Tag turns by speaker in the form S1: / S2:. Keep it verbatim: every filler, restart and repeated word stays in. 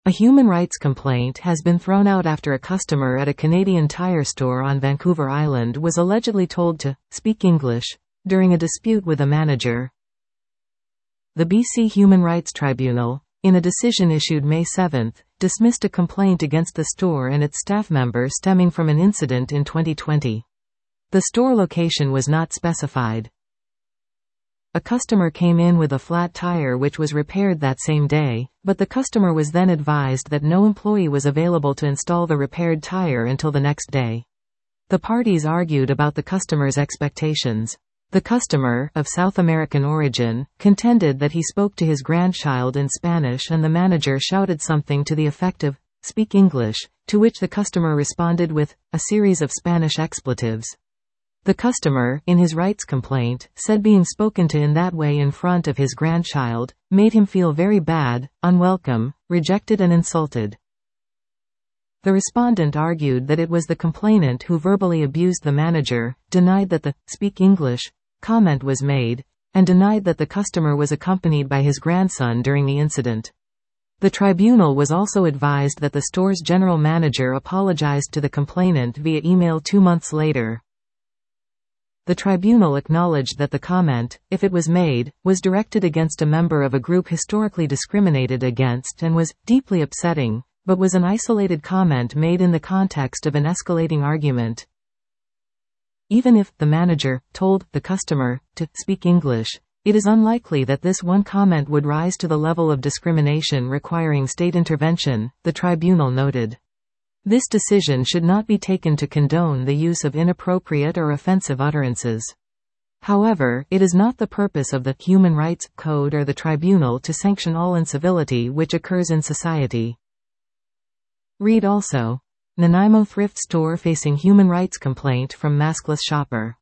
S1: A human rights complaint has been thrown out after a customer at a Canadian Tire store on Vancouver Island was allegedly told to speak English during a dispute with a manager. The B C Human Rights Tribunal, in a decision issued May seventh, dismissed a complaint against the store and its staff member stemming from an incident in twenty twenty. The store location was not specified. A customer came in with a flat tire which was repaired that same day, but the customer was then advised that no employee was available to install the repaired tire until the next day. The parties argued about the customer's expectations. The customer, of South American origin, contended that he spoke to his grandchild in Spanish and the manager shouted something to the effect of, "Speak English," to which the customer responded with a series of Spanish expletives. The customer, in his rights complaint, said being spoken to in that way in front of his grandchild made him feel very bad, unwelcome, rejected and insulted. The respondent argued that it was the complainant who verbally abused the manager, denied that the "speak English" comment was made, and denied that the customer was accompanied by his grandson during the incident. The tribunal was also advised that the store's general manager apologized to the complainant via email two months later. The tribunal acknowledged that the comment, if it was made, was directed against a member of a group historically discriminated against and was deeply upsetting, but was an isolated comment made in the context of an escalating argument. Even if the manager told the customer to speak English, it is unlikely that this one comment would rise to the level of discrimination requiring state intervention, the tribunal noted. This decision should not be taken to condone the use of inappropriate or offensive utterances. However, it is not the purpose of the Human Rights Code or the tribunal to sanction all incivility which occurs in society. Read also: Nanaimo thrift store facing human rights complaint from maskless shopper.